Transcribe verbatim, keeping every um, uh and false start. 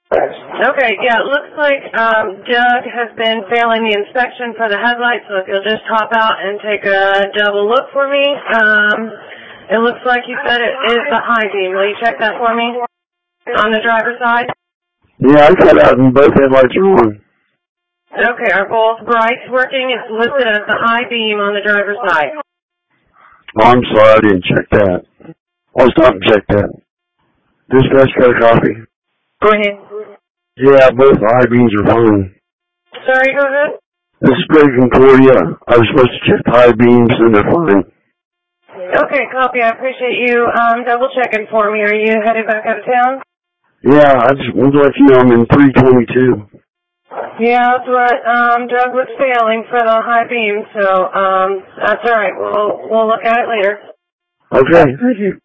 Okay, yeah, it looks like um, Doug has been failing the inspection for the headlights, so if you'll just hop out and take a double look for me. Um, it looks like you said it is the high beam. Will you check that for me on the driver's side? Yeah, I cut out and both headlights are on. Okay, are both brights working? It's listed as the high beam on the driver's side. Oh, I'm sorry, I didn't check that. I'll stop and check that. Dispatch got a copy. Go ahead. Yeah, both high beams are fine. Sorry, go ahead. This is Greg Concordia. I was supposed to check the high beams and they're fine. Okay, copy. I appreciate you um, double checking for me. Are you headed back out of town? Yeah, I just wanted to let you know I'm in three twenty-two. Yeah, that's what um, Doug was failing for the high beam, so um, that's all right. We'll we'll look at it later. Okay, thank you.